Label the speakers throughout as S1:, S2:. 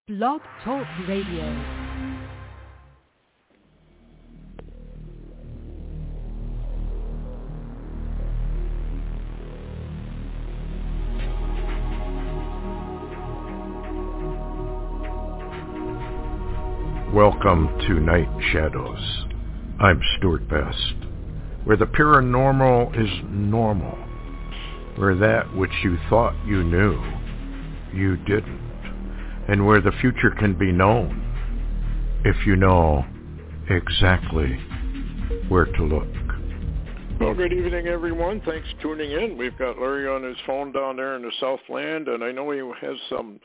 S1: Blog Talk Radio.
S2: Welcome to Night Shadows. I'm Stuart Best, where the paranormal is normal, where that which you thought you knew, you didn't, and where the future can be known if you know exactly where to look. Well, good evening, everyone. Thanks for tuning in. We've got Larry on his phone down there in the Southland, and I know he has some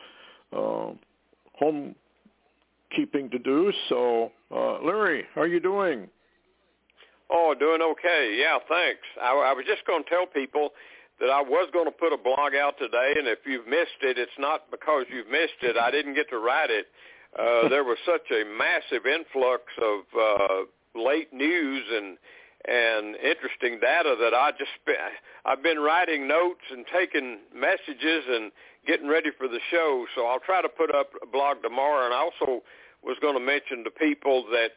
S2: home keeping to do. So, Larry, how are you doing?
S3: Oh, doing okay. Yeah, thanks. I was just going to tell people that I was going to put a blog out today, and if you've missed it, it's not because you've missed it. I didn't get to write it. There was such a massive influx of late news and interesting data that I've been writing notes and taking messages and getting ready for the show. So I'll try to put up a blog tomorrow, and I also was going to mention to people that,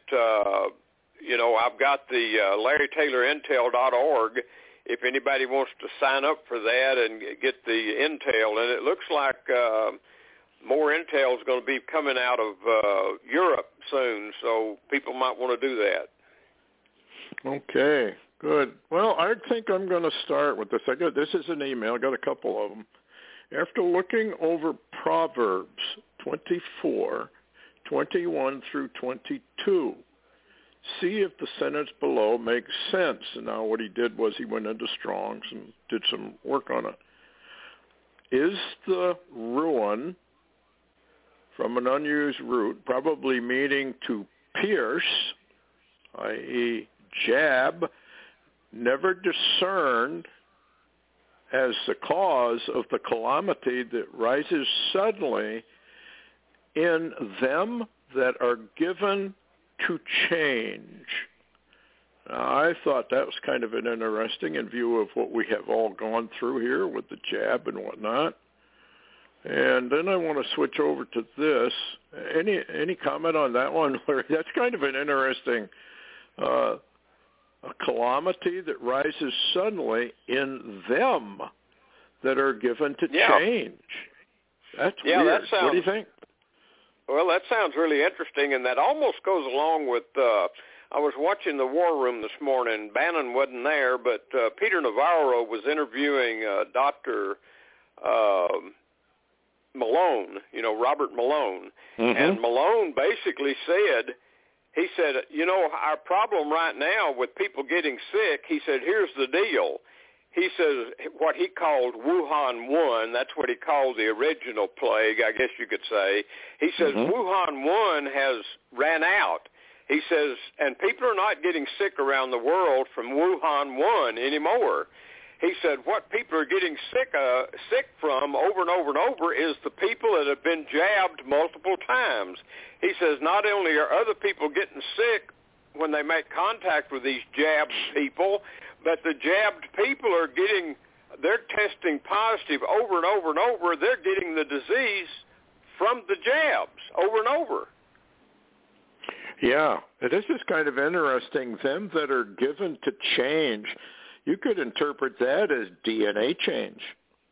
S3: I've got the LarryTaylorIntel.org if anybody wants to sign up for that and get the intel. And it looks like more intel is going to be coming out of Europe soon, so people might want to do that.
S2: Okay, good. Well, I think I'm going to start with this. This is an email. I got a couple of them. After looking over Proverbs 24, 21 through 22, see if the sentence below makes sense. And now what he did was he went into Strong's and did some work on it. Is the ruin from an unused root, probably meaning to pierce, i.e. jab, never discerned as the cause of the calamity that rises suddenly in them that are given to change? Now, I thought that was kind of an interesting in view of what we have all gone through here with the jab and whatnot. And then I want to switch over to this. Any comment on that one? That's kind of an interesting a calamity that rises suddenly in them that are given to change. That's weird. What do you think?
S3: Well, that sounds really interesting, and that almost goes along with, I was watching the War Room this morning. Bannon wasn't there, but Peter Navarro was interviewing Dr. Malone, Robert Malone. Mm-hmm. And Malone basically said, he said, our problem right now with people getting sick, he said, here's the deal. He says what he called Wuhan 1, that's what he called the original plague, I guess you could say. He says Wuhan 1 has ran out. He says, and people are not getting sick around the world from Wuhan 1 anymore. He said what people are getting sick from over and over and over is the people that have been jabbed multiple times. He says not only are other people getting sick when they make contact with these jabbed people, but the jabbed people they're testing positive over and over and over. They're getting the disease from the jabs over and over.
S2: Yeah, this is kind of interesting. Them that are given to change, you could interpret that as DNA change.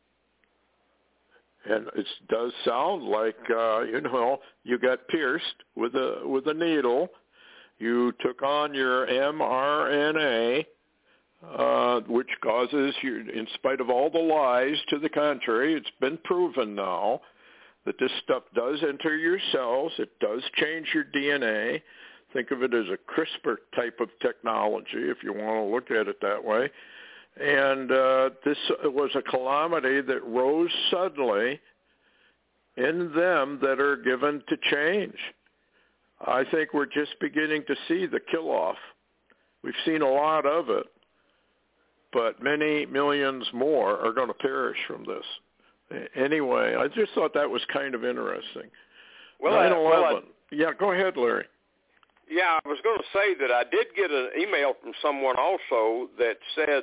S2: And it does sound like, you got pierced with a needle. You took on your mRNA, which causes you, in spite of all the lies to the contrary, it's been proven now that this stuff does enter your cells. It does change your DNA. Think of it as a CRISPR type of technology, if you want to look at it that way. And this was a calamity that rose suddenly in them that are given to change. I think we're just beginning to see the kill-off. We've seen a lot of it, but many millions more are going to perish from this. Anyway, I just thought that was kind of interesting.
S3: Well,
S2: 9/11. Yeah, go ahead, Larry.
S3: Yeah, I was going to say that I did get an email from someone also that said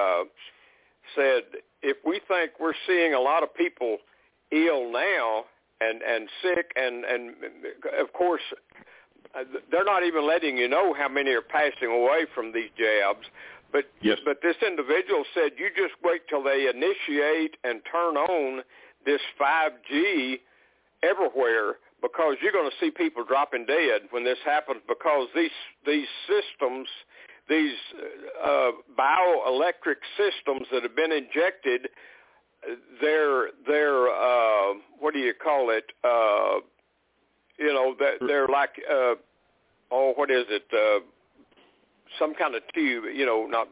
S3: if we think we're seeing a lot of people ill now, and sick, and of course, they're not even letting you know how many are passing away from these jabs. But
S2: yes.
S3: But this individual said, you just wait till they initiate and turn on this 5G everywhere, because you're going to see people dropping dead when this happens, because these systems, these bioelectric systems that have been injected, they're what do you call it? They're like what is it? Some kind of tube, not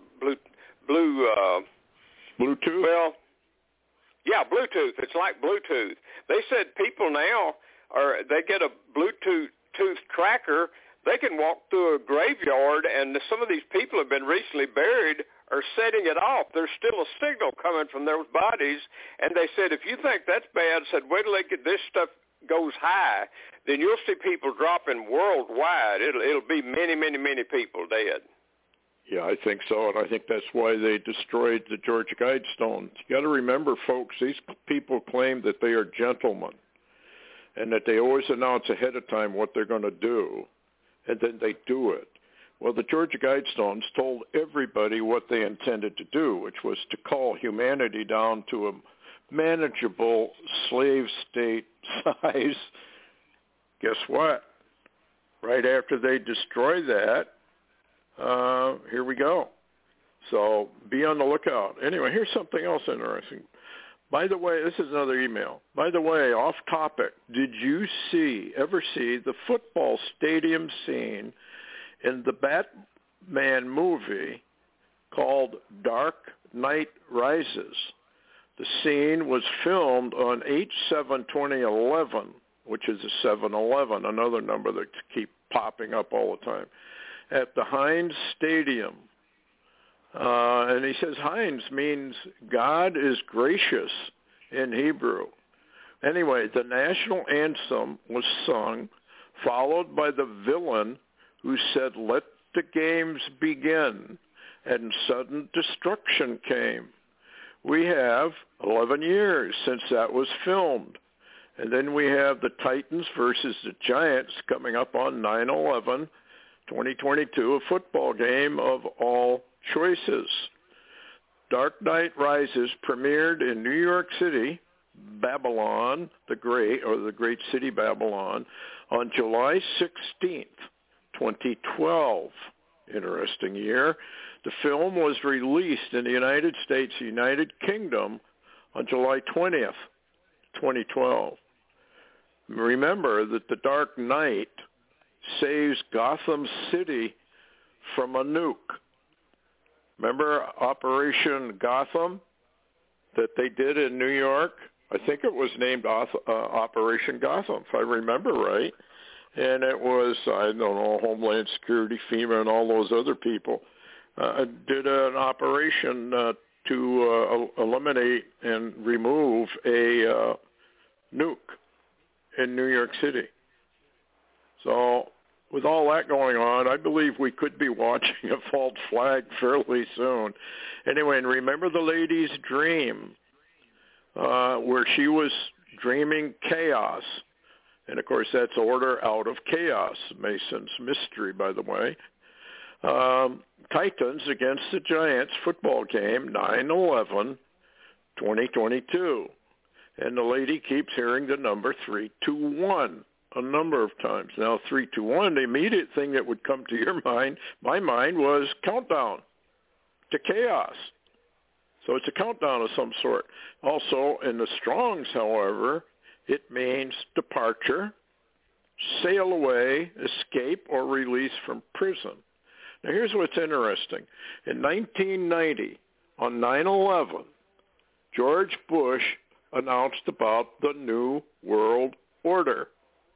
S2: Bluetooth.
S3: Well, yeah, Bluetooth. It's like Bluetooth. They said people now they get a Bluetooth tracker. They can walk through a graveyard, and some of these people have been recently buried are setting it off. There's still a signal coming from their bodies, and they said, if you think that's bad, wait till this stuff goes high, then you'll see people dropping worldwide. It'll be many, many, many people dead.
S2: Yeah, I think so, and I think that's why they destroyed the George Guidestones. You got to remember, folks, these people claim that they are gentlemen and that they always announce ahead of time what they're going to do, and then they do it. Well, the Georgia Guidestones told everybody what they intended to do, which was to cull humanity down to a manageable slave state size. Guess what? Right after they destroy that, here we go. So be on the lookout. Anyway, here's something else interesting. By the way, this is another email. By the way, off topic, did you ever see the football stadium scene in the Batman movie called Dark Knight Rises? The scene was filmed on 8/7/2011, which is a 7-Eleven, another number that keep popping up all the time, at the Heinz Stadium. And he says Heinz means God is gracious in Hebrew. Anyway, the national anthem was sung, followed by the villain who said, "Let the games begin," and sudden destruction came. We have 11 years since that was filmed. And then we have the Titans versus the Giants coming up on 9/11, 2022, a football game of all choices. Dark Knight Rises premiered in New York City, Babylon, the great city Babylon, on July 16th, 2012. Interesting year. The film was released in the United States, United Kingdom, on July 20th, 2012. Remember that the Dark Knight saves Gotham City from a nuke. Remember Operation Gotham that they did in New York? I think it was named Operation Gotham, if I remember right. And it was, I don't know, Homeland Security, FEMA, and all those other people did an operation to eliminate and remove a nuke in New York City. So with all that going on, I believe we could be watching a false flag fairly soon. Anyway, and remember the lady's dream where she was dreaming chaos. And, of course, that's order out of chaos, Mason's mystery, by the way. Titans against the Giants football game, 9/11, 2022. And the lady keeps hearing the number 321 a number of times. Now, 321, the immediate thing that would come to your mind, my mind, was countdown to chaos. So it's a countdown of some sort. Also, in the Strongs, however, it means departure, sail away, escape, or release from prison. Now, here's what's interesting. In 1990, on 9/11, George Bush announced about the New World Order.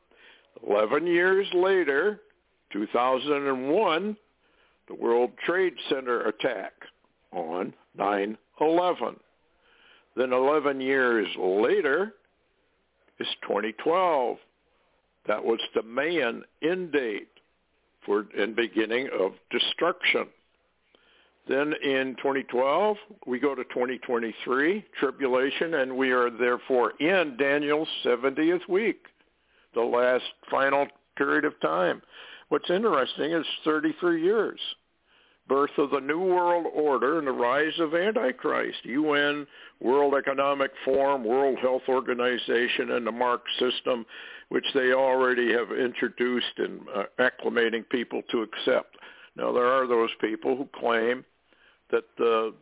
S2: 11 years later, 2001, the World Trade Center attack on 9/11. Then 11 years later is 2012. That was the Mayan end date and beginning of destruction. Then in 2012, we go to 2023, tribulation, and we are therefore in Daniel's 70th week, the last final period of time. What's interesting is 33 years. Birth of the New World Order and the rise of Antichrist, UN, World Economic Forum, World Health Organization, and the Mark system, which they already have introduced and acclimating people to accept. Now, there are those people who claim that the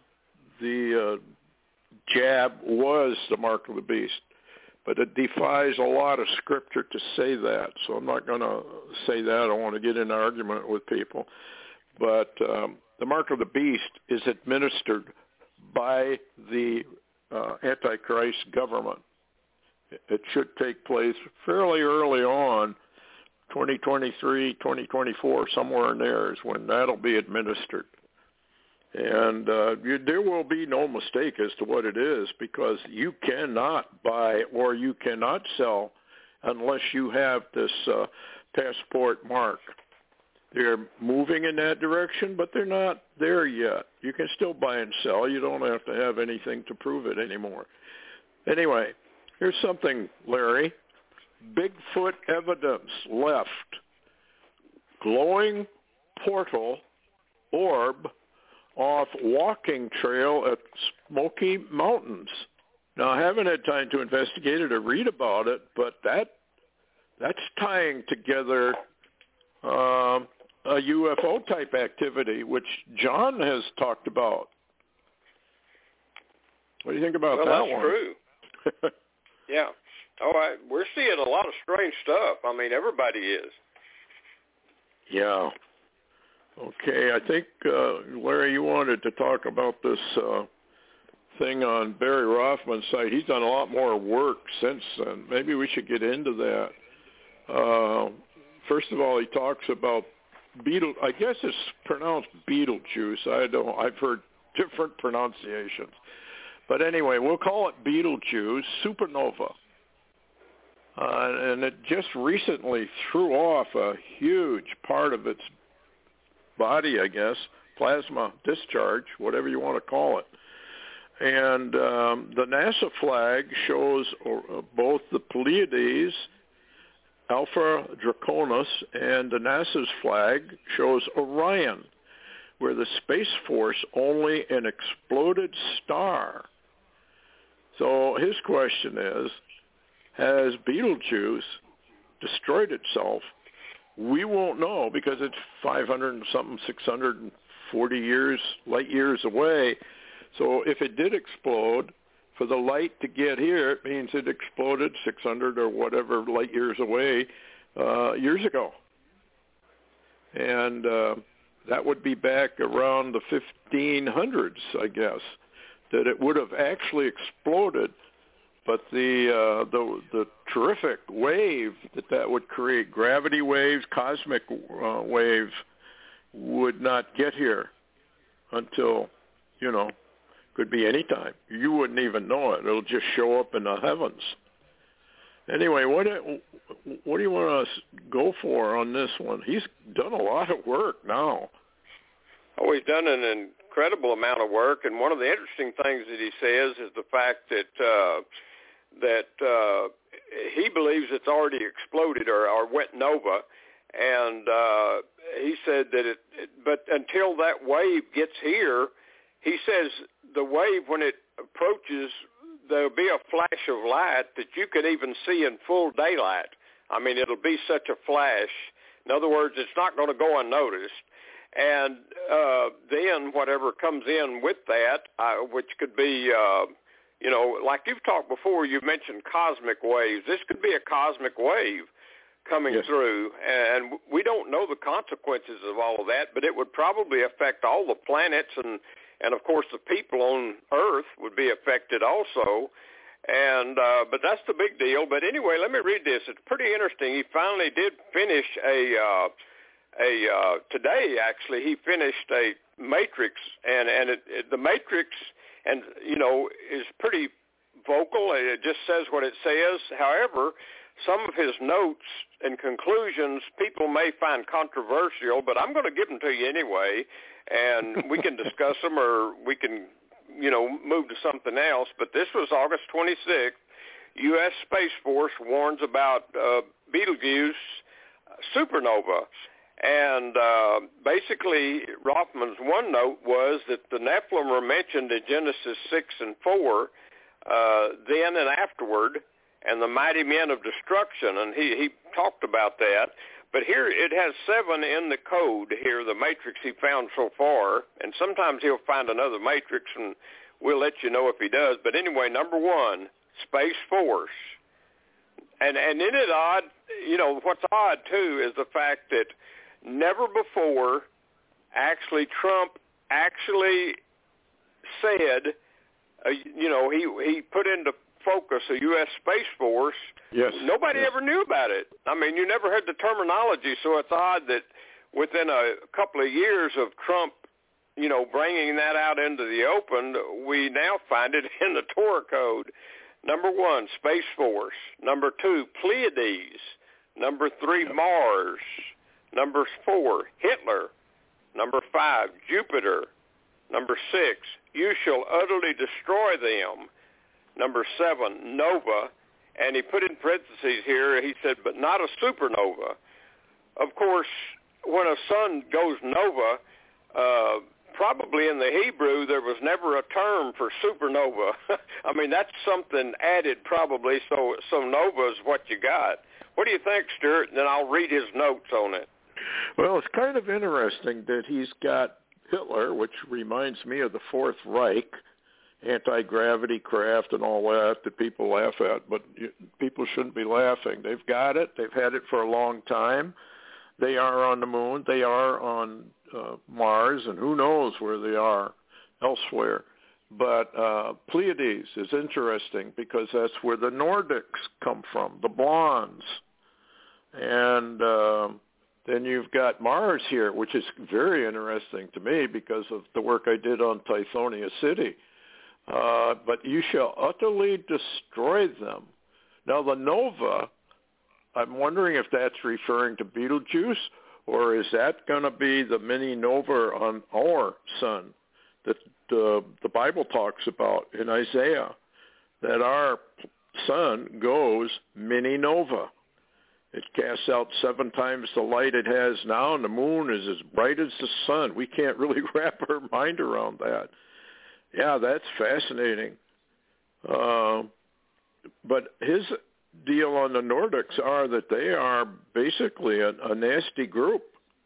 S2: jab was the mark of the beast, but it defies a lot of scripture to say that, so I'm not going to say that. I don't want to get in an argument with people. But the mark of the beast is administered by the Antichrist government. It should take place fairly early on, 2023, 2024, somewhere in there is when that'll be administered. And there will be no mistake as to what it is, because you cannot buy or you cannot sell unless you have this passport mark. They're moving in that direction, but they're not there yet. You can still buy and sell. You don't have to have anything to prove it anymore. Anyway, here's something, Larry. Bigfoot evidence left. Glowing portal orb off walking trail at Smoky Mountains. Now, I haven't had time to investigate it or read about it, but that's tying together a UFO-type activity, which John has talked about. What do you think about that one?
S3: Well, that's true. Yeah. All right. We're seeing a lot of strange stuff. I mean, everybody is.
S2: Yeah. Okay. I think, Larry, you wanted to talk about this thing on Barry Rothman's site. He's done a lot more work since then. Maybe we should get into that. First of all, he talks about I guess it's pronounced Beetlejuice. I've heard different pronunciations. But anyway, we'll call it Beetlejuice, supernova. And it just recently threw off a huge part of its body, I guess, plasma discharge, whatever you want to call it. And the NASA flag shows both the Pleiades, Alpha Draconis, and the NASA's flag shows Orion, where the Space Force only an exploded star. So his question is, has Betelgeuse destroyed itself? We won't know because it's 500 and something, 640 light years away. So if it did explode, for the light to get here, it means it exploded 600 or whatever light years away years ago. And that would be back around the 1500s, I guess, that it would have actually exploded. But the terrific wave that would create, gravity waves, cosmic waves, would not get here until, could be any time. You wouldn't even know it. It'll just show up in the heavens. Anyway, what do you want to go for on this one? He's done a lot of work now.
S3: Oh, he's done an incredible amount of work, and one of the interesting things that he says is the fact that he believes it's already exploded or went nova, and he said that but until that wave gets here, he says the wave, when it approaches, there'll be a flash of light that you can even see in full daylight. I mean, it'll be such a flash. In other words, it's not going to go unnoticed. And then whatever comes in with that, which could be, like you've talked before, you've mentioned cosmic waves. This could be a cosmic wave coming through, and we don't know the consequences of all of that, but it would probably affect all the planets, and of course the people on Earth would be affected also. And but that's the big deal. But anyway, let me read this. It's pretty interesting. He finally did finish today actually he finished a matrix, and the matrix, and is pretty vocal. It just says what it says. However, some of his notes and conclusions people may find controversial, but I'm going to give them to you anyway, and we can discuss them or we can, move to something else. But this was August 26th. U.S. Space Force warns about Betelgeuse supernova. And basically, Rothman's one note was that the Nephilim were mentioned in Genesis 6 and 4, then and afterward, and the mighty men of destruction. And he talked about that. But here it has 7 in the code here, the matrix he found so far. And sometimes he'll find another matrix, and we'll let you know if he does. But anyway, number 1, Space Force. And isn't it odd? What's odd, too, is the fact that never before Trump actually said, he put into focus a U.S. Space Force.
S2: Yes.
S3: Nobody ever knew about it. I mean, you never heard the terminology, so it's odd that within a couple of years of Trump, bringing that out into the open, we now find it in the Torah code. Number 1, Space Force. Number 2, Pleiades. Number 3, Mars. Number 4, Hitler. Number 5, Jupiter. Number 6, you shall utterly destroy them. Number 7, Nova. And he put in parentheses here, he said, but not a supernova. Of course, when a sun goes nova, probably in the Hebrew there was never a term for supernova. I mean, that's something added probably, so nova is what you got. What do you think, Stuart? And then I'll read his notes on it.
S2: Well, it's kind of interesting that he's got Hitler, which reminds me of the Fourth Reich, anti-gravity craft and all that people laugh at, but people shouldn't be laughing. They've got it. They've had it for a long time. They are on the moon. They are on Mars, and who knows where they are elsewhere. But Pleiades is interesting because that's where the Nordics come from, the blondes. And then you've got Mars here, which is very interesting to me because of the work I did on Tithonia City. But you shall utterly destroy them. Now, the nova, I'm wondering if that's referring to Betelgeuse, or is that going to be the mini nova on our sun that the Bible talks about in Isaiah, that our sun goes mini nova. It casts out 7 times the light it has now, and the moon is as bright as the sun. We can't really wrap our mind around that. Yeah, that's fascinating. But his deal on the Nordics are that they are basically a nasty group.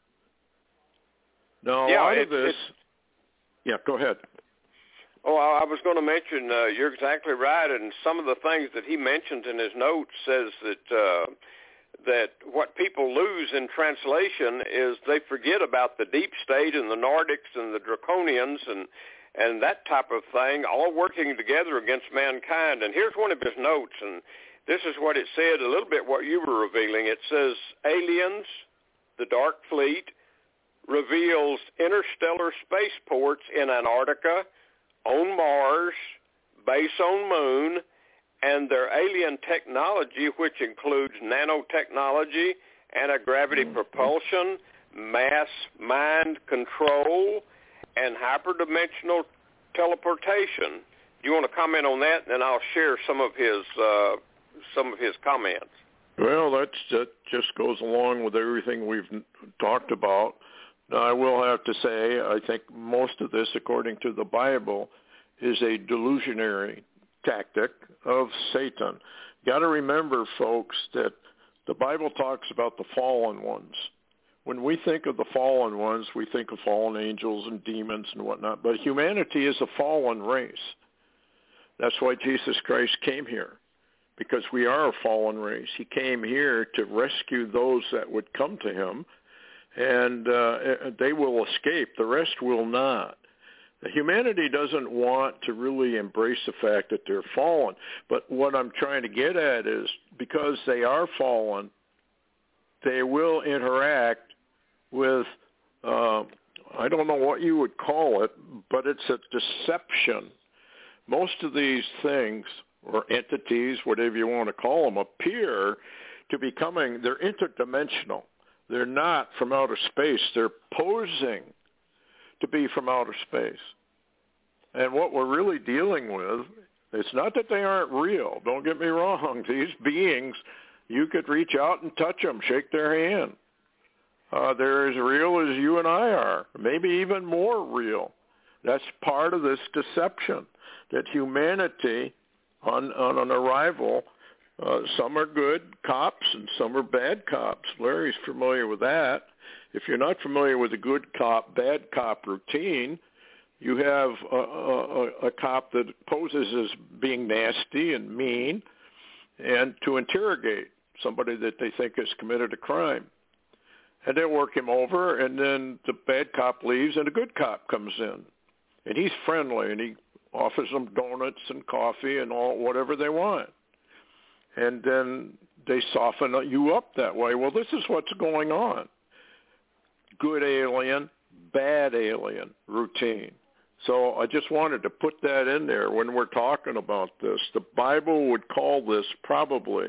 S2: Now, a lot of this... Yeah, go ahead.
S3: Oh, I was going to mention, you're exactly right, and some of the things that he mentions in his notes says that what people lose in translation is they forget about the deep state and the Nordics and the Draconians and that type of thing, all working together against mankind. And here's one of his notes, and this is what it said, a little bit what you were revealing. It says, aliens, the Dark Fleet, reveals interstellar spaceports in Antarctica, on Mars, base on Moon, and their alien technology, which includes nanotechnology, anti-gravity propulsion, mass mind control, and hyperdimensional teleportation. Do you want to comment on that? And then I'll share some of his comments.
S2: Well, that just goes along with everything we've talked about. Now, I will have to say, I think most of this, according to the Bible, is a delusionary tactic of Satan. Got to remember, folks, that the Bible talks about the fallen ones. When we think of the fallen ones, we think of fallen angels and demons and whatnot. But humanity is a fallen race. That's why Jesus Christ came here, because we are a fallen race. He came here to rescue those that would come to him, and they will escape. The rest will not. Humanity doesn't want to really embrace the fact that they're fallen. But what I'm trying to get at is because they are fallen, they will interact with, I don't know what you would call it, but it's a deception. Most of these things, or entities, whatever you want to call them, appear to becoming, they're interdimensional. They're not from outer space. They're posing to be from outer space. And what we're really dealing with, it's not that they aren't real. Don't get me wrong. These beings, you could reach out and touch them, shake their hand. They're as real as you and I are, maybe even more real. That's part of this deception, that humanity on an arrival, some are good cops and some are bad cops. Larry's familiar with that. If you're not familiar with the good cop, bad cop routine, you have a cop that poses as being nasty and mean and to interrogate somebody that they think has committed a crime. And they'll work him over, and then the bad cop leaves and a good cop comes in. And he's friendly, and he offers them donuts and coffee and all whatever they want. And then they soften you up that way. Well, this is what's going on. Good alien, bad alien routine. So I just wanted to put that in there when we're talking about this. The Bible would call this probably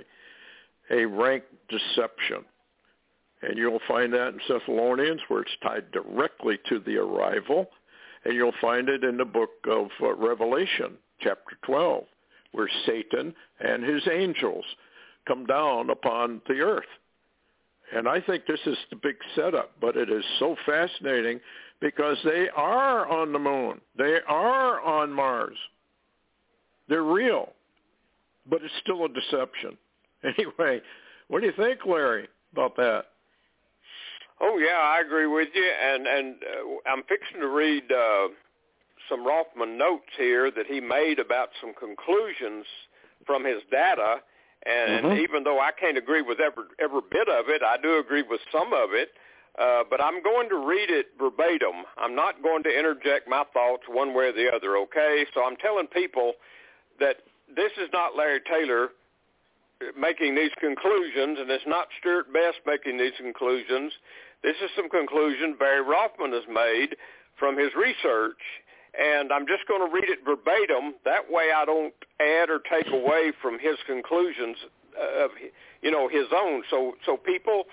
S2: a rank deception. And you'll find that in Thessalonians, where it's tied directly to the arrival. And you'll find it in the book of Revelation, chapter 12, where Satan and his angels come down upon the earth. And I think this is the big setup, but it is so fascinating because they are on the moon. They are on Mars. They're real, but it's still a deception. Anyway, what do you think, Larry, about that?
S3: Oh, yeah, I agree with you, and I'm fixing to read some Rothman notes here that he made about some conclusions from his data, and even though I can't agree with every bit of it, I do agree with some of it, but I'm going to read it verbatim. I'm not going to interject my thoughts one way or the other, okay? So I'm telling people that this is not Larry Taylor making these conclusions, and it's not Stuart Best making these conclusions. This is some conclusion Barry Rothman has made from his research, and I'm just going to read it verbatim. That way I don't add or take away from his conclusions of, his own. So people,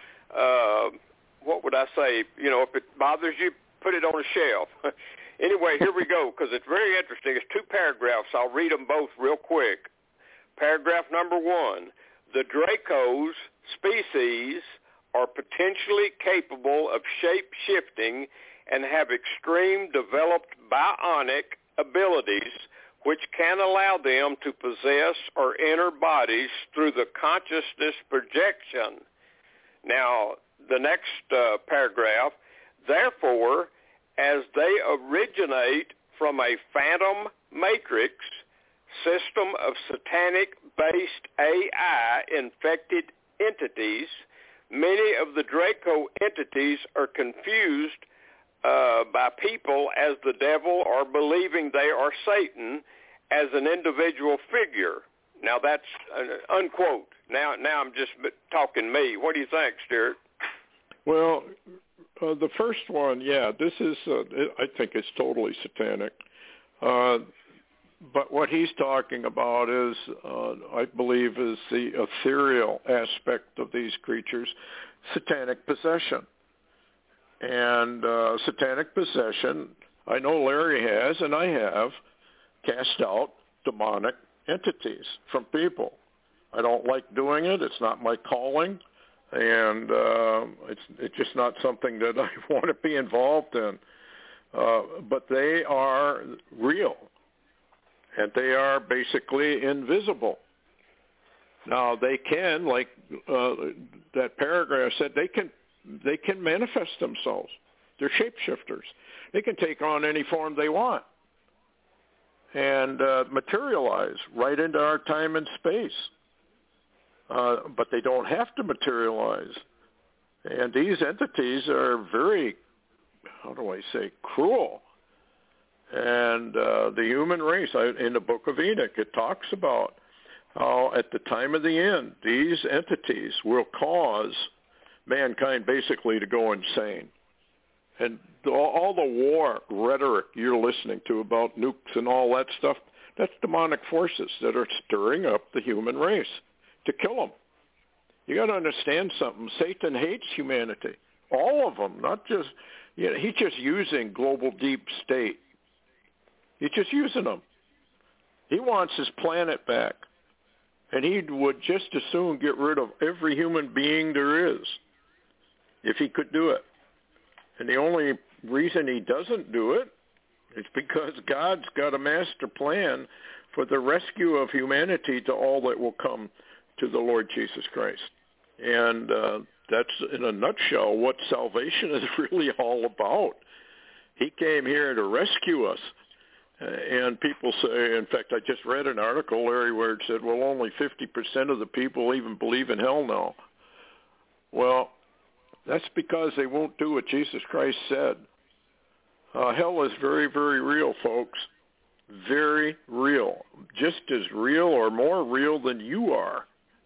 S3: what would I say? If it bothers you, put it on a shelf. Anyway, here we go, because it's very interesting. It's 2 paragraphs. I'll read them both real quick. Paragraph number 1, the Dracos species are potentially capable of shape-shifting and have extreme developed bionic abilities which can allow them to possess or enter bodies through the consciousness projection. Now, the next paragraph, therefore, as they originate from a phantom matrix system of satanic-based AI-infected entities, many of the Draco entities are confused by people as the devil or believing they are Satan as an individual figure. Now that's unquote. Now I'm just talking me. What do you think, Stuart?
S2: Well, the first one, yeah, this is, I think it's totally satanic. But what he's talking about is, I believe, is the ethereal aspect of these creatures, satanic possession. And satanic possession, I know Larry has, and I have, cast out demonic entities from people. I don't like doing it. It's not my calling. And it's just not something that I want to be involved in. But they are real. And they are basically invisible. Now they can, like that paragraph said, they can manifest themselves. They're shapeshifters. They can take on any form they want and materialize right into our time and space. But they don't have to materialize. And these entities are very, how do I say, cruel. And the human race, in the book of Enoch, it talks about how at the time of the end, these entities will cause mankind basically to go insane. And all the war rhetoric you're listening to about nukes and all that stuff, that's demonic forces that are stirring up the human race to kill them. You got to understand something. Satan hates humanity, all of them. Not just, he's just using global deep state. He's just using them. He wants his planet back, and he would just as soon get rid of every human being there is if he could do it. And the only reason he doesn't do it is because God's got a master plan for the rescue of humanity to all that will come to the Lord Jesus Christ. And that's, in a nutshell, what salvation is really all about. He came here to rescue us. And people say, in fact, I just read an article, Larry, where it said, well, only 50% of the people even believe in hell now. Well, that's because they won't do what Jesus Christ said. Hell is very, very real, folks. Very real. Just as real or more real than you are.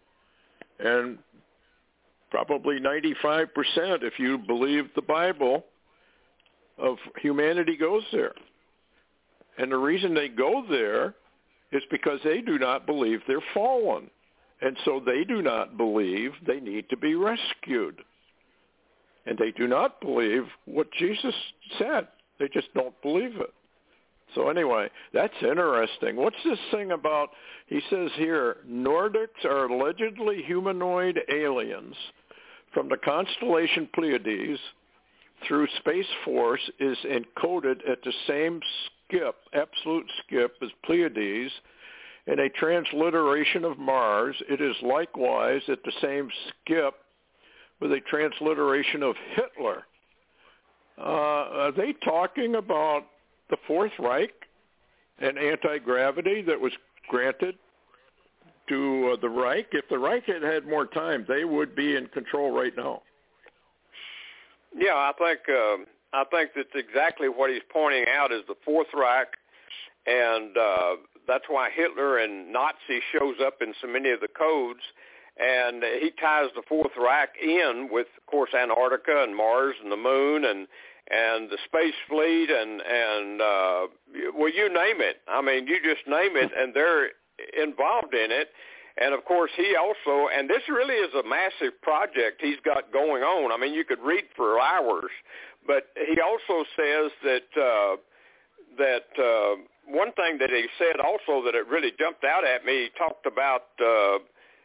S2: And probably 95%, if you believe the Bible, of humanity goes there. And the reason they go there is because they do not believe they're fallen. And so they do not believe they need to be rescued. And they do not believe what Jesus said. They just don't believe it. So anyway, that's interesting. What's this thing about, he says here, Nordics are allegedly humanoid aliens from the constellation Pleiades through Space Force is encoded at the same absolute skip as Pleiades. In a transliteration of Mars, it is likewise at the same skip with a transliteration of Hitler. Are they talking about the Fourth Reich and anti-gravity that was granted to the Reich? If the Reich had had more time, they would be in control right now.
S3: Yeah, I think that's exactly what he's pointing out is the Fourth Reich, and that's why Hitler and Nazi shows up in so many of the codes, and he ties the Fourth Reich in with, of course, Antarctica and Mars and the moon and the space fleet and well, you name it. I mean, you just name it, and they're involved in it. And, of course, he also, and this really is a massive project he's got going on. I mean, you could read for hours. But he also says that one thing that he said also that it really jumped out at me, he talked about the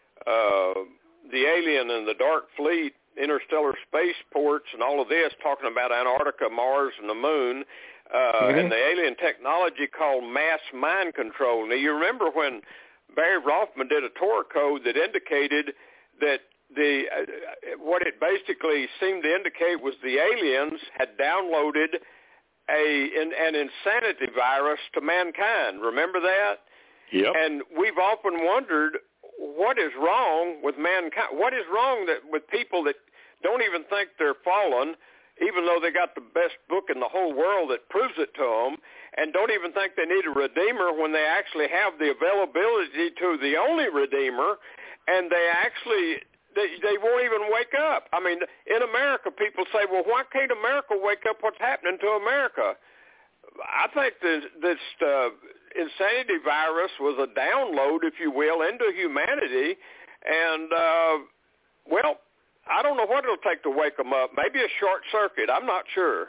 S3: alien and the dark fleet, interstellar spaceports and all of this, talking about Antarctica, Mars, and the moon, and the alien technology called mass mind control. Now, you remember when Barry Rothman did a Torah code that indicated that what it basically seemed to indicate was the aliens had downloaded an insanity virus to mankind. Remember that?
S2: Yep.
S3: And we've often wondered what is wrong with mankind. What is wrong with people that don't even think they're fallen, even though they got the best book in the whole world that proves it to them, and don't even think they need a redeemer when they actually have the availability to the only redeemer, and they won't even wake up. I mean, in America, people say, well, why can't America wake up? What's happening to America? I think this insanity virus was a download, if you will, into humanity, and, well, I don't know what it'll take to wake them up. Maybe a short circuit. I'm not sure.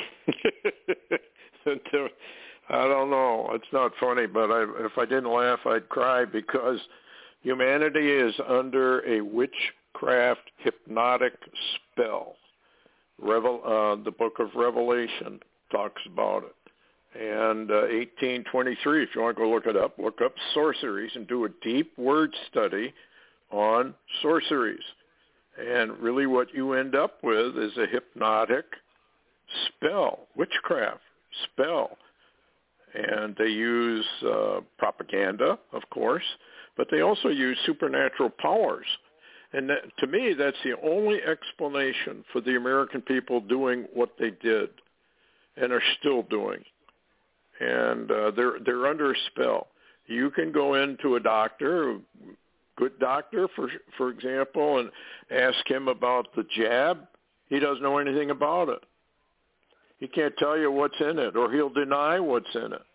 S2: I don't know. It's not funny, but if I didn't laugh, I'd cry because humanity is under a witchcraft hypnotic spell. The book of Revelation talks about it. And 1823, if you want to go look up sorceries and do a deep word study on sorceries. And really what you end up with is a hypnotic spell, witchcraft spell. And they use propaganda, of course, but they also use supernatural powers. And to me, that's the only explanation for the American people doing what they did and are still doing. And they're under a spell. You can go into a doctor, good doctor, for example, and ask him about the jab. He doesn't know anything about it. He can't tell you what's in it, or he'll deny what's in it.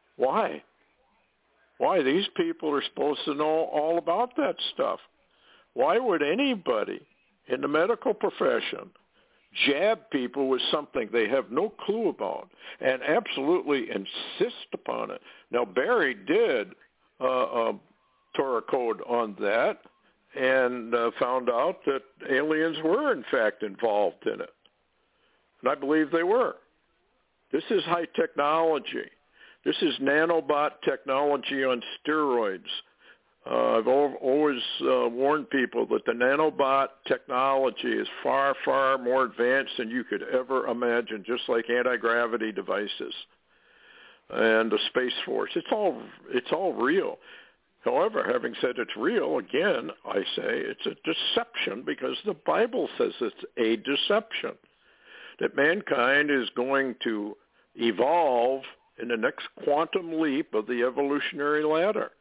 S2: Why? Why? These people are supposed to know all about that stuff. Why would anybody in the medical profession jab people with something they have no clue about and absolutely insist upon it? Now, Barry did Torah code on that and found out that aliens were, in fact, involved in it. And I believe they were. This is high technology. This is nanobot technology on steroids. I've always warned people that the nanobot technology is far, far more advanced than you could ever imagine, just like anti-gravity devices and the Space Force. It's all real. However, having said it's real, again, I say it's a deception because the Bible says it's a deception, that mankind is going to evolve in the next quantum leap of the evolutionary ladder.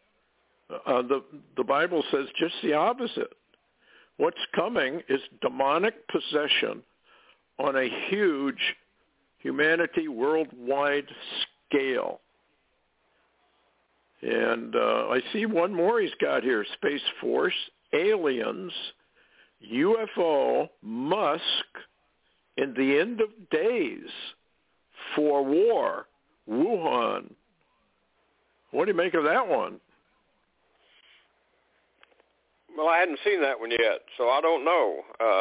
S2: The Bible says just the opposite. What's coming is demonic possession on a huge humanity worldwide scale. And I see one more he's got here: Space Force, aliens, UFO, Musk, in the end of days, for war, Wuhan. What do you make of that one?
S3: Well, I hadn't seen that one yet, so I don't know.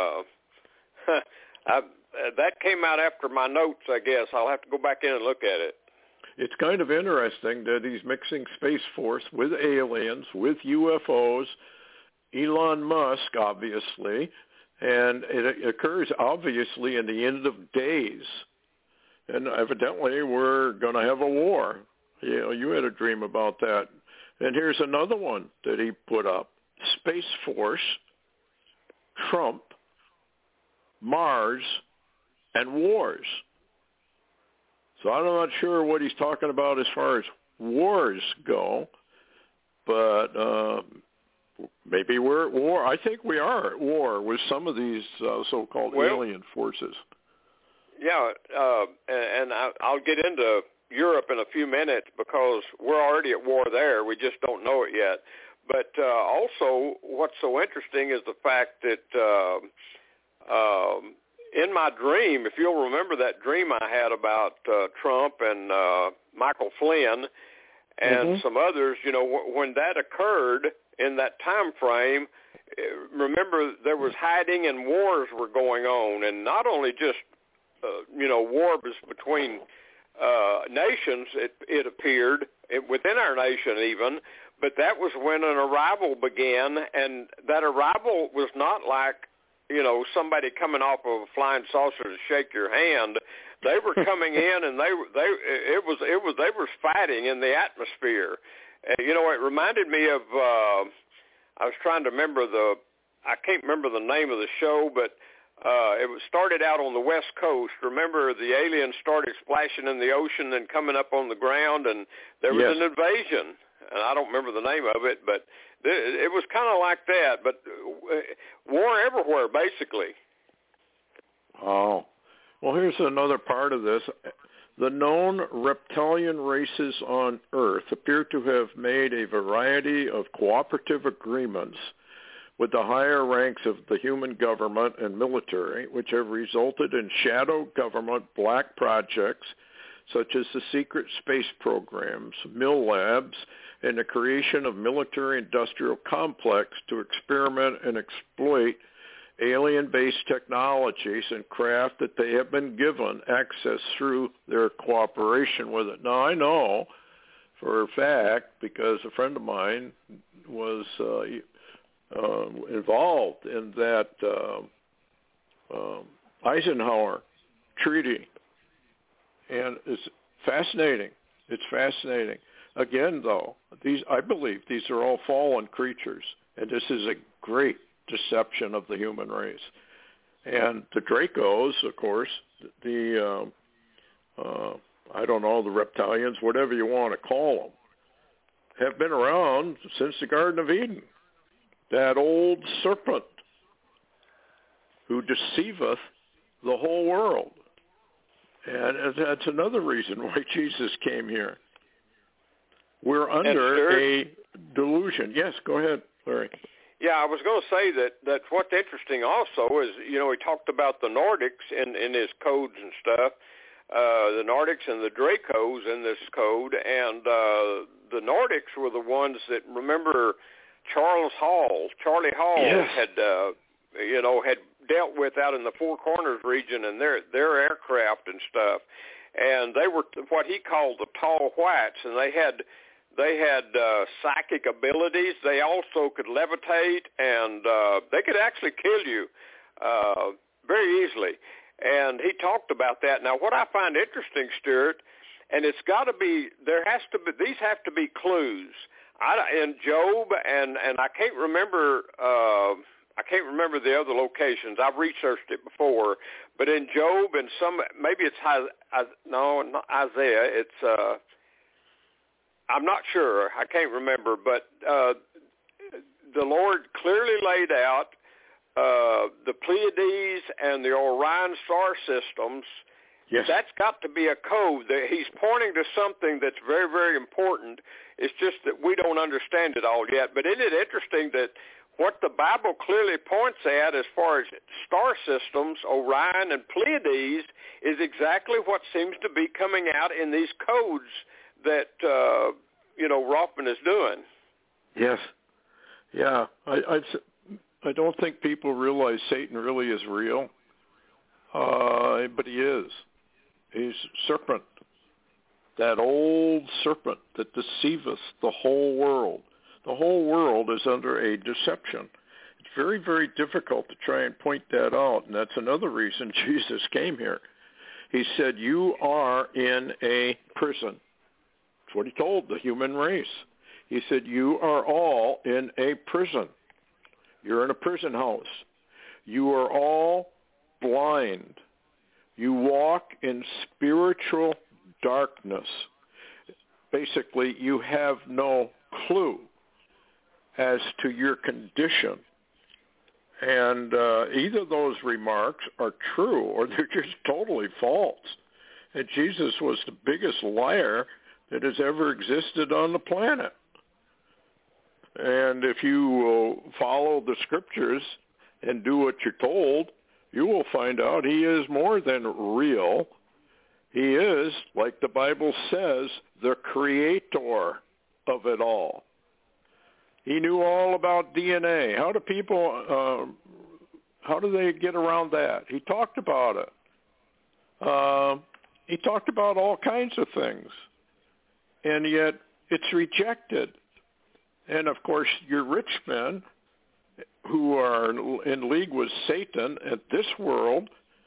S3: That came out after my notes, I guess. I'll have to go back in and look at it.
S2: It's kind of interesting that he's mixing Space Force with aliens, with UFOs, Elon Musk, obviously, and it occurs, obviously, in the end of days. And evidently, we're going to have a war. You know, you had a dream about that. And here's another one that he put up: Space Force, Trump, Mars, and wars. So I'm not sure what he's talking about as far as wars go, but maybe we're at war. I think we are at war with some of these so-called alien forces.
S3: Yeah, and I'll get into Europe in a few minutes because we're already at war there. We just don't know it yet. But also what's so interesting is the fact that in my dream, if you'll remember that dream I had about Trump and Michael Flynn and some others, you know, when that occurred in that time frame, remember there was hiding and wars were going on, and not only just, war was between nations, it appeared, within our nation even, but that was when an arrival began, and that arrival was not like, somebody coming off of a flying saucer to shake your hand. They were coming in, and they were fighting in the atmosphere. It reminded me of. I was trying to remember I can't remember the name of the show, but it was started out on the West Coast. Remember, the aliens started splashing in the ocean and coming up on the ground, and there was an invasion. And I don't remember the name of it, but it was kind of like that. But war everywhere, basically.
S2: Oh. Well, here's another part of this. The known reptilian races on Earth appear to have made a variety of cooperative agreements with the higher ranks of the human government and military, which have resulted in shadow government black projects such as the secret space programs, Mill Labs, and the creation of military-industrial complex to experiment and exploit alien-based technologies and craft that they have been given access through their cooperation with it. Now, I know for a fact, because a friend of mine was involved in that Eisenhower Treaty, and it's fascinating. It's fascinating. Again, though, I believe these are all fallen creatures, and this is a great deception of the human race. And the Dracos, of course, the reptilians, whatever you want to call them, have been around since the Garden of Eden. That old serpent who deceiveth the whole world. And that's another reason why Jesus came here. We're under a delusion. Yes, go ahead, Larry.
S3: Yeah, I was going to say that what's interesting also is, he talked about the Nordics in his codes and stuff, the Nordics and the Dracos in this code, and the Nordics were the ones that, remember, Charlie Hall
S2: yes.
S3: had dealt with out in the Four Corners region and their aircraft and stuff, and they were what he called the tall whites, and they had psychic abilities. They also could levitate, and they could actually kill you very easily. And he talked about that. Now, what I find interesting, Stuart, and it's got to be, these have to be clues. In Job, and I can't remember the other locations. I've researched it before, but in Job and maybe it's not Isaiah. It's I'm not sure. I can't remember, but the Lord clearly laid out the Pleiades and the Orion star systems.
S2: Yes.
S3: That's got to be a code. He's pointing to something that's very, very important. It's just that we don't understand it all yet. But isn't it interesting that what the Bible clearly points at as far as star systems, Orion and Pleiades, is exactly what seems to be coming out in these codes that, Rothman is doing.
S2: Yes. Yeah. I don't think people realize Satan really is real, but he is. He's serpent, that old serpent that deceiveth the whole world. The whole world is under a deception. It's very, very difficult to try and point that out, and that's another reason Jesus came here. He said, you are in a prison. That's what he told the human race. He said, you are all in a prison. You're in a prison house. You are all blind. You walk in spiritual darkness. Basically, you have no clue as to your condition. And either those remarks are true or they're just totally false. And Jesus was the biggest liar that has ever existed on the planet. And if you will follow the scriptures and do what you're told, you will find out he is more than real. He is, like the Bible says, the creator of it all. He knew all about DNA. How do they get around that? He talked about it. He talked about all kinds of things. And yet it's rejected. And, of course, your rich men who are in league with Satan at this world,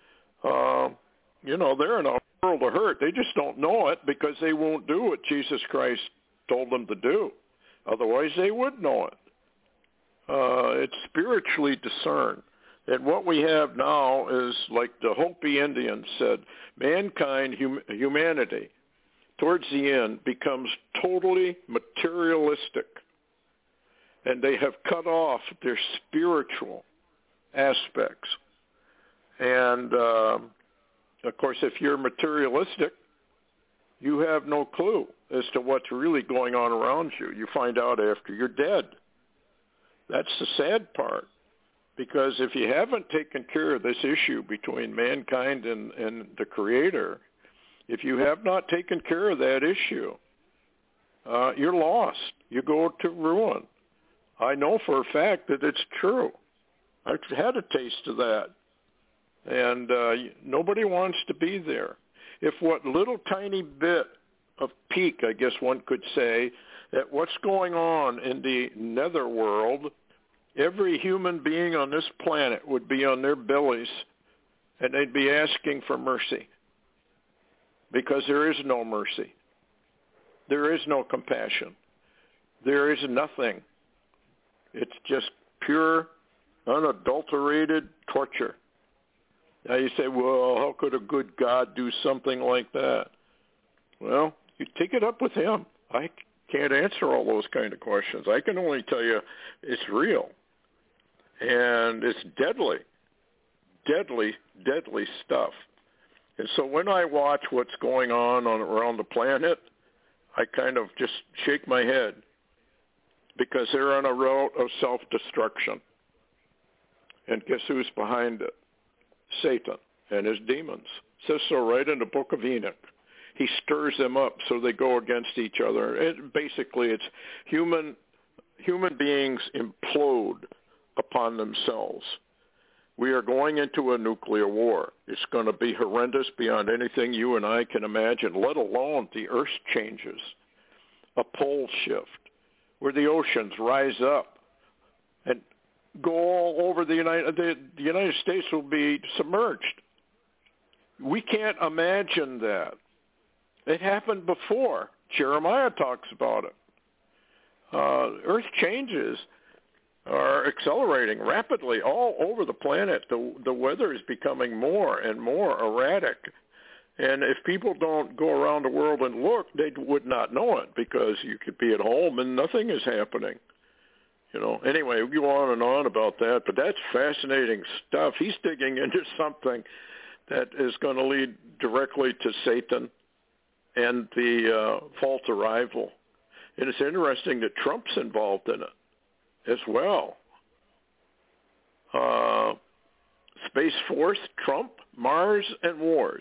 S2: they're in a world of hurt. They just don't know it because they won't do what Jesus Christ told them to do. Otherwise, they would know it. It's spiritually discerned. And what we have now is, like the Hopi Indians said, mankind, humanity, towards the end becomes totally materialistic. And they have cut off their spiritual aspects. And, of course, if you're materialistic, you have no clue as to what's really going on around you. You find out after you're dead. That's the sad part. Because if you haven't taken care of this issue between mankind and the Creator, if you have not taken care of that issue, you're lost. You go to ruin. I know for a fact that it's true. I've had a taste of that. And nobody wants to be there. If what little tiny bit of peek, I guess one could say, at what's going on in the netherworld, every human being on this planet would be on their bellies and they'd be asking for mercy. Because there is no mercy. There is no compassion. There is nothing. It's just pure, unadulterated torture. Now you say, well, how could a good God do something like that? Well, you take it up with him. I can't answer all those kind of questions. I can only tell you it's real. And it's deadly, deadly, deadly stuff. And so when I watch what's going on around the planet, I kind of just shake my head. because they're on a route of self-destruction. And guess who's behind it? Satan and his demons. It says so right in the book of Enoch. He stirs them up so they go against each other. Basically, it's human beings implode upon themselves. We are going into a nuclear war. It's going to be horrendous beyond anything you and I can imagine, let alone the earth changes, a pole shift, where the oceans rise up and go all over the United States will be submerged. We can't imagine that. It happened before. Jeremiah talks about it. Earth changes are accelerating rapidly all over the planet. The weather is becoming more and more erratic. And if people don't go around the world and look, they would not know it, because you could be at home and nothing is happening. Anyway, we go on and on about that, but that's fascinating stuff. He's digging into something that is going to lead directly to Satan and the false arrival. And it's interesting that Trump's involved in it as well. Space Force, Trump, Mars, and wars.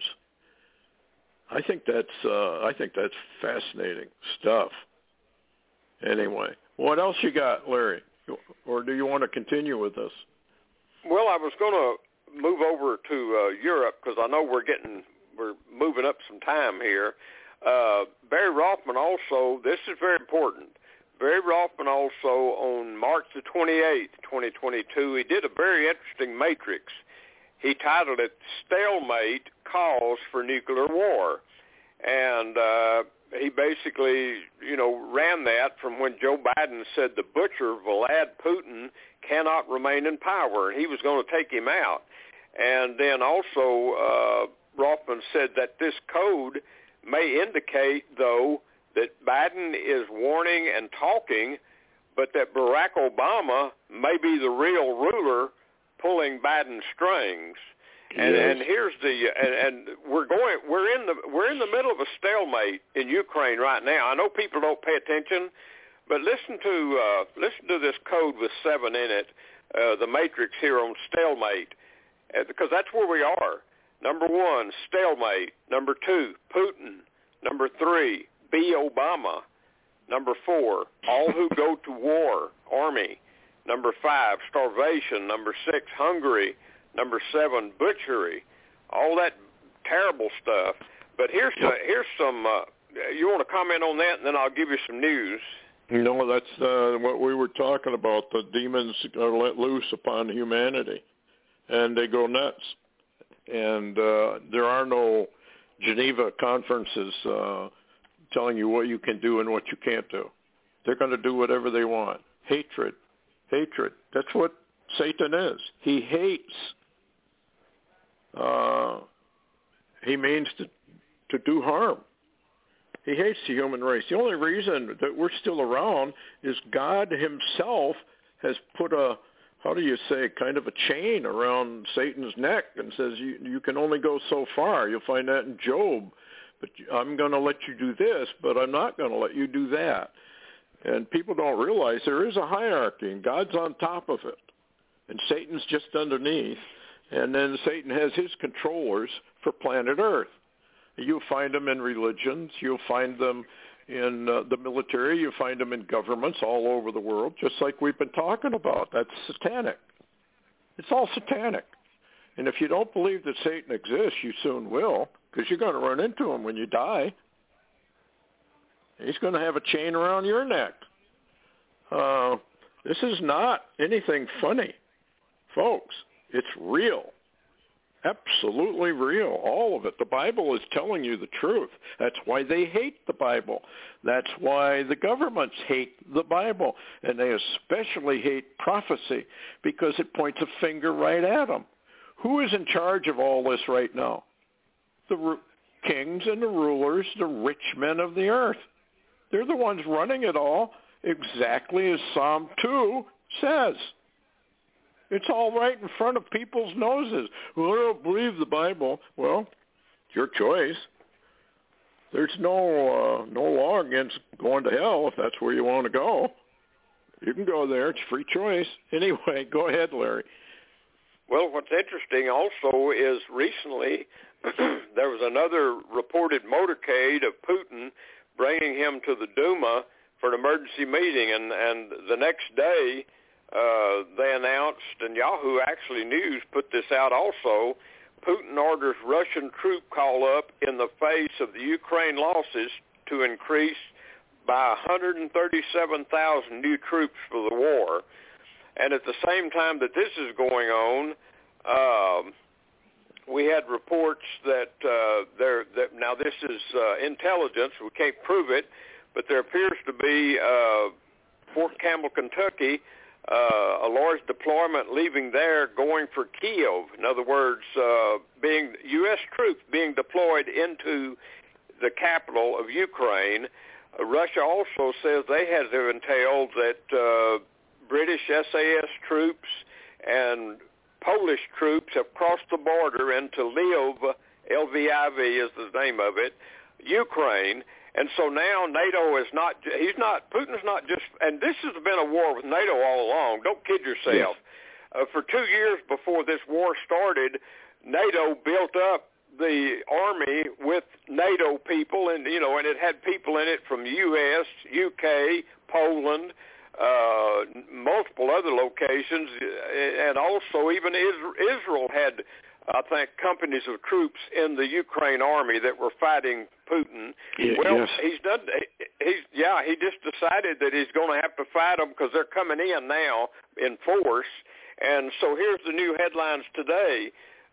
S2: I think that's fascinating stuff. Anyway, what else you got, Larry? Or do you want to continue with this?
S3: Well, I was going to move over to Europe, because I know we're moving up some time here. Barry Rothman also, this is very important. Barry Rothman also, on March the 28th, 2022, he did a very interesting matrix. He titled it "Stalemate Cause for Nuclear War." And he basically, ran that from when Joe Biden said the butcher, Vlad Putin, cannot remain in power, and he was going to take him out. And then also Rothman said that this code may indicate, though, that Biden is warning and talking, but that Barack Obama may be the real ruler pulling Biden's strings. And here's and we're in the middle of a stalemate in Ukraine right now. I know people don't pay attention, but listen to this code with 7 in it, the matrix here on stalemate, because that's where we are. Number 1, stalemate. Number 2, Putin. Number 3, be Obama. Number 4, all who go to war, army. Number 5, starvation. Number 6, Hungary. Number 7, butchery. All that terrible stuff. But here's some. You want to comment on that, and then I'll give you some news.
S2: No, that's what we were talking about. The demons are let loose upon humanity, and they go nuts. And there are no Geneva conferences telling you what you can do and what you can't do. They're going to do whatever they want. Hatred. That's what Satan is. He hates. He means to do harm. He hates the human race. The only reason that we're still around is God himself has put kind of a chain around Satan's neck and says you can only go so far. You'll find that in Job. But I'm going to let you do this, but I'm not going to let you do that. And people don't realize there is a hierarchy, and God's on top of it, and Satan's just underneath. And then Satan has his controllers for planet Earth. You'll find them in religions. You'll find them in the military. You'll find them in governments all over the world, just like we've been talking about. That's satanic. It's all satanic. And if you don't believe that Satan exists, you soon will, because you're going to run into him when you die. He's going to have a chain around your neck. This is not anything funny, folks. It's real. Absolutely real, all of it. The Bible is telling you the truth. That's why they hate the Bible. That's why the governments hate the Bible. And they especially hate prophecy because it points a finger right at them. Who is in charge of all this right now? The kings and the rulers, the rich men of the earth. They're the ones running it all, exactly as Psalm 2 says. It's all right in front of people's noses. Well, I don't believe the Bible. Well, it's your choice. There's no law against going to hell if that's where you want to go. You can go there. It's free choice. Anyway, go ahead, Larry.
S3: Well, what's interesting also is recently there was another reported motorcade of Putin bringing him to the Duma for an emergency meeting, and the next day they announced, and Yahoo actually News put this out also, Putin orders Russian troop call-up in the face of the Ukraine losses to increase by 137,000 new troops for the war. And at the same time that this is going on, we had reports that now this is intelligence, we can't prove it, but there appears to be Fort Campbell, Kentucky, a large deployment leaving there going for Kyiv. In other words, being U.S. troops being deployed into the capital of Ukraine. Russia also says they have entailed that British SAS troops and Polish troops have crossed the border into Lviv, Lviv is the name of it, Ukraine. And so now NATO is not, Putin's not just, and this has been a war with NATO all along. Don't kid yourself. Yes. For 2 years before this war started, NATO built up the army with NATO people, and and it had people in it from U.S., UK, Poland, multiple other locations, and also even Israel had, I think, companies of troops in the Ukraine army that were fighting Putin.
S2: Yes.
S3: He just decided that he's going to have to fight them because they're coming in now in force. And so here's the new headlines today.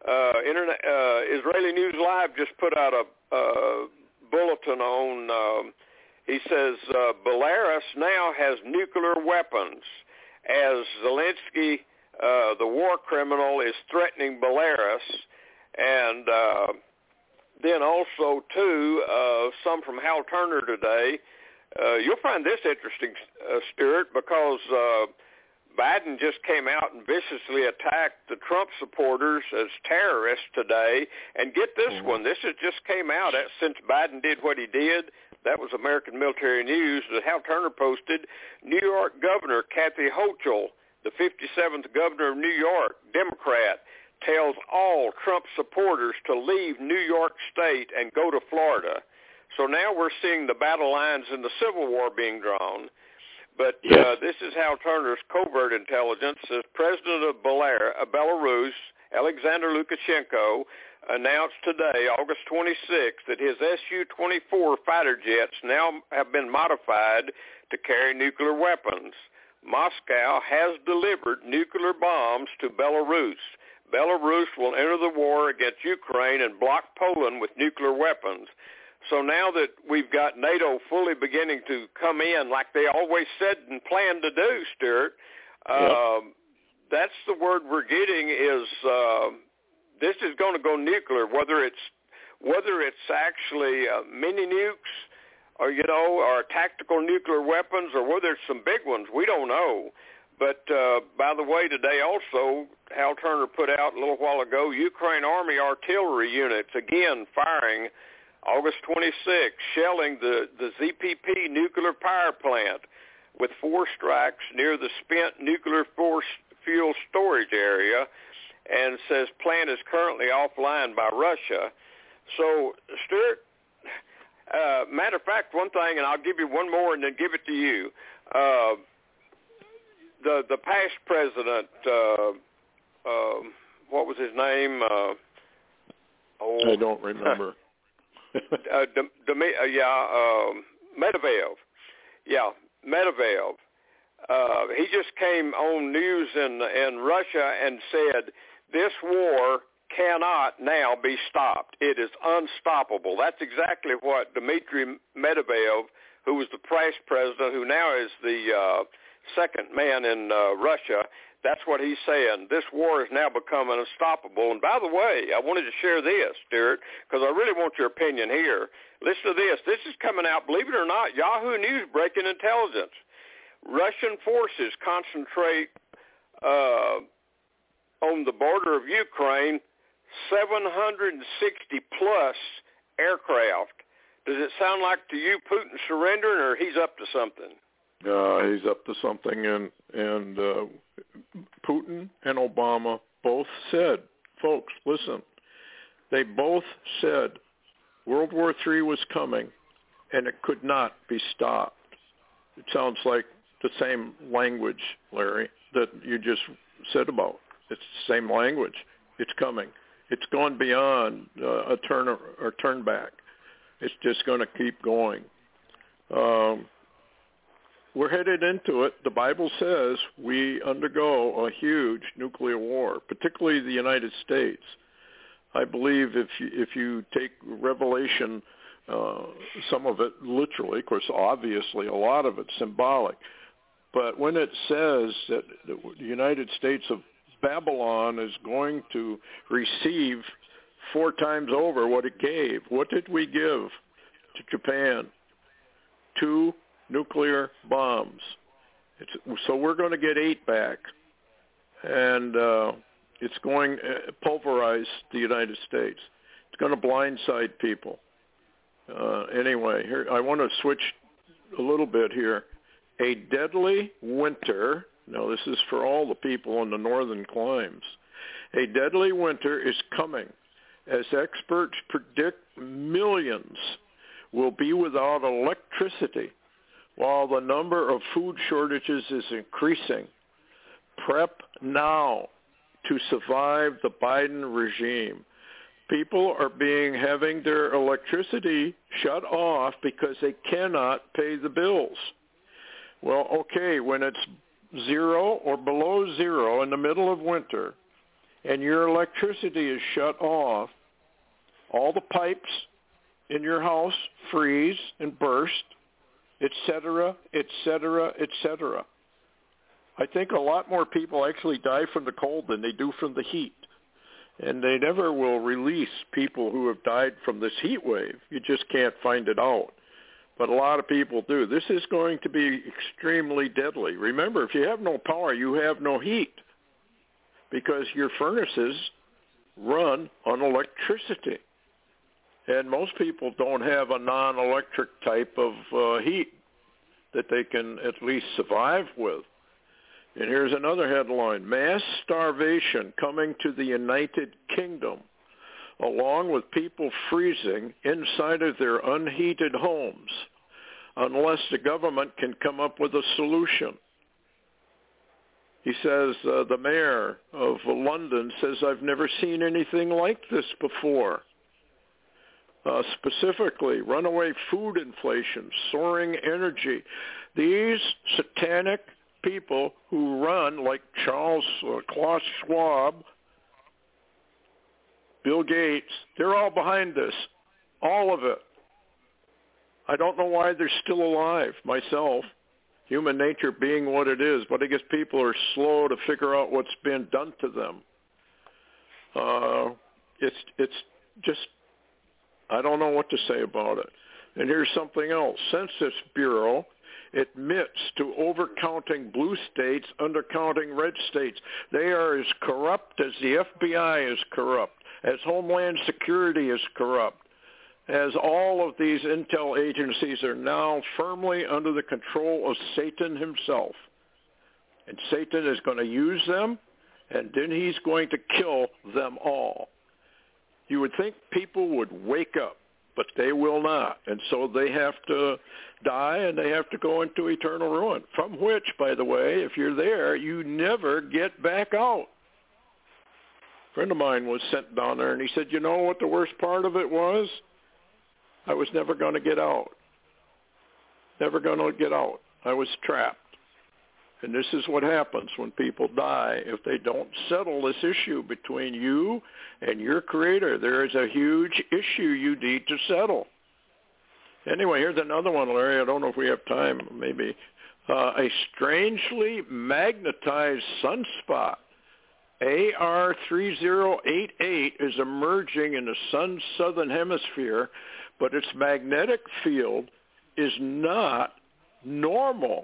S3: Israeli News Live just put out a bulletin on, he says, Belarus now has nuclear weapons as Zelensky, the war criminal, is threatening Belarus. And then also, too, some from Hal Turner today. You'll find this interesting, Stuart, because Biden just came out and viciously attacked the Trump supporters as terrorists today. And get this one. This just came out since Biden did what he did. That was American Military News that Hal Turner posted. New York Governor Kathy Hochul, the 57th governor of New York, Democrat, tells all Trump supporters to leave New York State and go to Florida. So now we're seeing the battle lines in the Civil War being drawn. But this is Hal Turner's covert intelligence. Says President of Belarus, Alexander Lukashenko, announced today, August 26th, that his Su-24 fighter jets now have been modified to carry nuclear weapons. Moscow has delivered nuclear bombs to Belarus. Belarus will enter the war against Ukraine and block Poland with nuclear weapons. So now that we've got NATO fully beginning to come in like they always said and planned to do, Stuart, that's the word we're getting is this is going to go nuclear, whether it's actually mini nukes or, or tactical nuclear weapons or whether it's some big ones. We don't know. But, by the way, today also, Hal Turner put out a little while ago, Ukraine Army artillery units, again, firing August 26th, shelling the ZPP nuclear power plant with 4 strikes near the spent nuclear fuel storage area, and says plant is currently offline by Russia. So, Stuart, matter of fact, one thing, and I'll give you one more and then give it to you. The past president, what was his name?
S2: I don't remember.
S3: Medvedev. Yeah, Medvedev. He just came on news in Russia and said, this war cannot now be stopped. It is unstoppable. That's exactly what Dmitry Medvedev, who was the past president, who now is the second man in Russia, that's what he's saying. This war has now become unstoppable. And by the way, I wanted to share this, Stuart, because I really want your opinion here. Listen to this. This is coming out, believe it or not, Yahoo News breaking intelligence. Russian forces concentrate on the border of Ukraine 760-plus aircraft. Does it sound like to you Putin surrendering or he's up to something?
S2: He's up to something, and Putin and Obama both said, folks, listen, they both said World War III was coming, and it could not be stopped. It sounds like the same language, Larry, that you just said about. It's the same language. It's coming. It's gone beyond a turn or turn back. It's just going to keep going. We're headed into it. The Bible says we undergo a huge nuclear war, particularly the United States. I believe if you take Revelation, some of it literally, of course, obviously a lot of it's symbolic, but when it says that the United States of Babylon is going to receive 4 times over what it gave, what did we give to Japan? 2 nuclear bombs. So we're going to get 8 back, and it's going to pulverize the United States. It's going to blindside people. Anyway, here I want to switch a little bit here. A deadly winter. Now, this is for all the people in the northern climes. A deadly winter is coming, as experts predict millions will be without electricity, while the number of food shortages is increasing. Prep now to survive the Biden regime. People are having their electricity shut off because they cannot pay the bills. Well, okay, when it's 0 or below 0 in the middle of winter and your electricity is shut off, all the pipes in your house freeze and burst, etc., etc., etc. I think a lot more people actually die from the cold than they do from the heat. And they never will release people who have died from this heat wave. You just can't find it out. But a lot of people do. This is going to be extremely deadly. Remember, if you have no power, you have no heat because your furnaces run on electricity. And most people don't have a non-electric type of heat that they can at least survive with. And here's another headline: mass starvation coming to the United Kingdom, along with people freezing inside of their unheated homes, unless the government can come up with a solution. He says, the mayor of London says, I've never seen anything like this before. Specifically, runaway food inflation, soaring energy. These satanic people who run, like Klaus Schwab, Bill Gates, they're all behind this, all of it. I don't know why they're still alive, myself, human nature being what it is, but I guess people are slow to figure out what's been done to them. It's just, I don't know what to say about it. And here's something else. Census Bureau admits to overcounting blue states, undercounting red states. They are as corrupt as the FBI is corrupt, as Homeland Security is corrupt, as all of these intel agencies are now firmly under the control of Satan himself. And Satan is going to use them, and then he's going to kill them all. You would think people would wake up, but they will not. And so they have to die, and they have to go into eternal ruin, from which, by the way, if you're there, you never get back out. A friend of mine was sent down there, and he said, you know what the worst part of it was? I was never going to get out. Never going to get out. I was trapped. And this is what happens when people die if they don't settle this issue between you and your Creator. There is a huge issue you need to settle. Anyway, here's another one, Larry. I don't know if we have time, maybe. A strangely magnetized sunspot, AR3088, is emerging in the sun's southern hemisphere, but its magnetic field is not normal.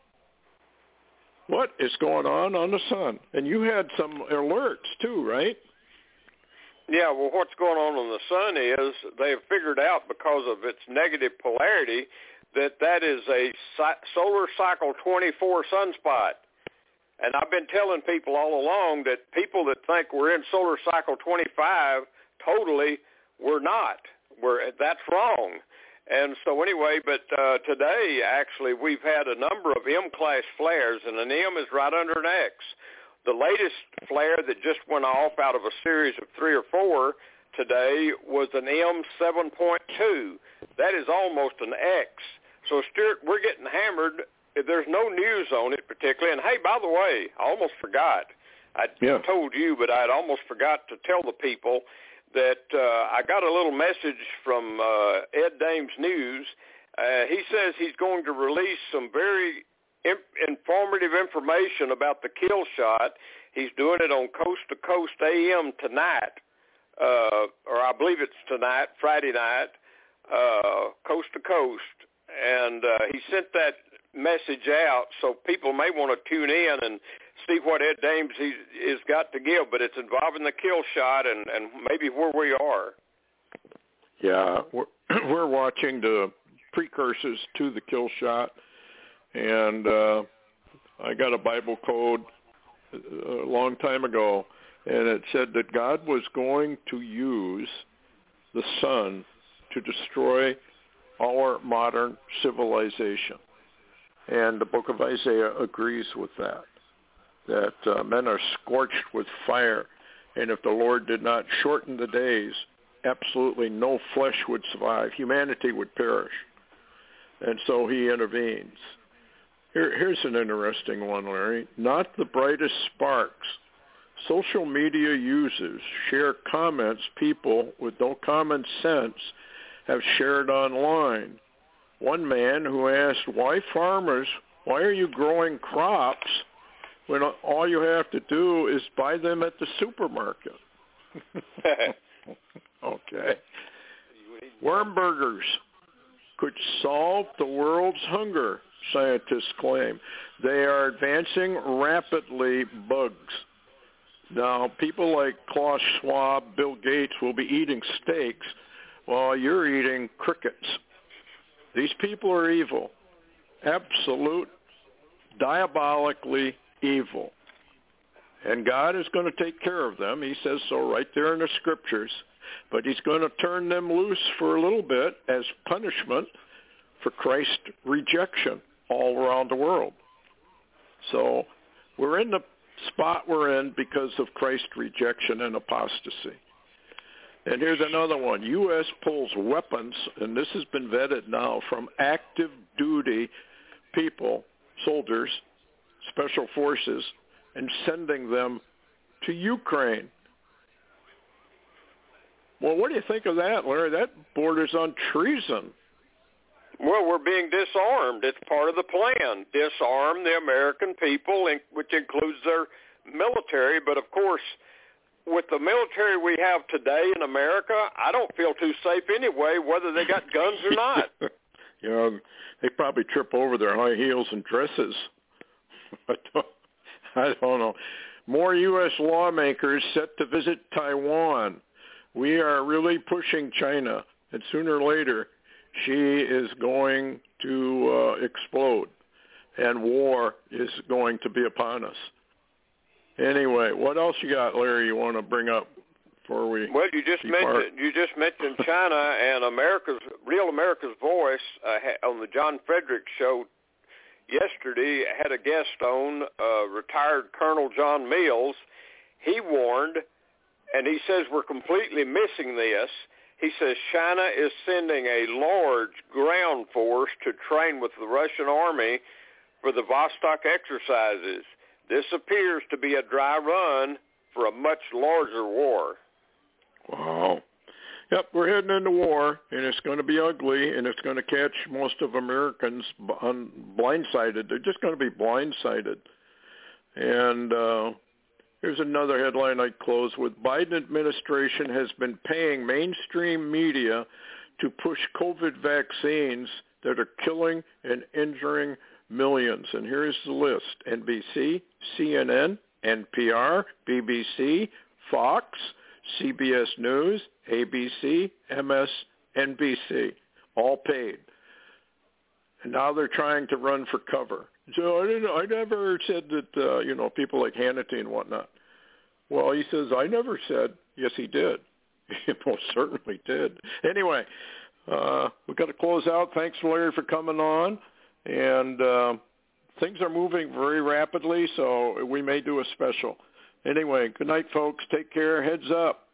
S2: What is going on the sun? And you had some alerts too, right?
S3: Yeah, well, what's going on the sun is they've figured out, because of its negative polarity, that is a solar cycle 24 sunspot. And I've been telling people all along that people that think we're in solar cycle 25, totally, we're not. That's wrong. And so anyway, but today, actually, we've had a number of M-class flares, and an M is right under an X. The latest flare that just went off out of a series of 3 or 4 today was an M7.2. That is almost an X. So, Stuart, we're getting hammered. There's no news on it particularly. And, hey, by the way, I almost forgot. I told you, but I'd almost forgot to tell the people that I got a little message from Ed Dames News. He says he's going to release some very informative information about the kill shot. He's doing it on Coast to Coast AM tonight, or I believe it's tonight, Friday night, Coast to Coast. And he sent that message out, so people may want to tune in and see what Ed Dames has got to give, but it's involving the kill shot and maybe where we are.
S2: Yeah, we're watching the precursors to the kill shot, and I got a Bible code a long time ago, and it said that God was going to use the sun to destroy our modern civilization. And the book of Isaiah agrees with that men are scorched with fire, and if the Lord did not shorten the days, absolutely no flesh would survive. Humanity would perish. And so he intervenes. Here's an interesting one, Larry. Not the brightest sparks. Social media users share comments people with no common sense have shared online. One man who asked, why are you growing crops when all you have to do is buy them at the supermarket? Okay. Worm burgers could solve the world's hunger, scientists claim. They are advancing rapidly bugs. Now, people like Klaus Schwab, Bill Gates will be eating steaks while you're eating crickets. These people are evil, absolute, diabolically evil. And God is going to take care of them. He says so right there in the scriptures. But he's going to turn them loose for a little bit as punishment for Christ's rejection all around the world. So we're in the spot we're in because of Christ's rejection and apostasy. And here's another one. U.S. pulls weapons, and this has been vetted now, from active duty people, soldiers, special forces, and sending them to Ukraine. Well, what do you think of that, Larry? That borders on treason.
S3: Well, we're being disarmed. It's part of the plan. Disarm the American people, which includes their military. But, of course, with the military we have today in America, I don't feel too safe anyway, whether they got guns or not.
S2: You know, they probably trip over their high heels and dresses. I don't know. More U.S. lawmakers set to visit Taiwan. We are really pushing China, and sooner or later, she is going to explode, and war is going to be upon us. Anyway, what else you got, Larry, you want to bring up before we
S3: Well, you just mentioned China, and Real America's Voice on the John Fredericks show yesterday had a guest on, retired Colonel John Mills. He warned, and he says we're completely missing this. He says China is sending a large ground force to train with the Russian army for the Vostok exercises. This appears to be a dry run for a much larger war.
S2: Wow. Yep, we're heading into war, and it's going to be ugly, and it's going to catch most of Americans blindsided. They're just going to be blindsided. And here's another headline I'd close with. Biden administration has been paying mainstream media to push COVID vaccines that are killing and injuring millions. And here's the list. NBC, CNN, NPR, BBC, Fox, CBS News, ABC, MSNBC, all paid. And now they're trying to run for cover. So I never said that, people like Hannity and whatnot. Well, he says, I never said. Yes, he did. He most certainly did. Anyway, we've got to close out. Thanks, Larry, for coming on. And things are moving very rapidly, so we may do a special. Anyway, good night, folks. Take care. Heads up.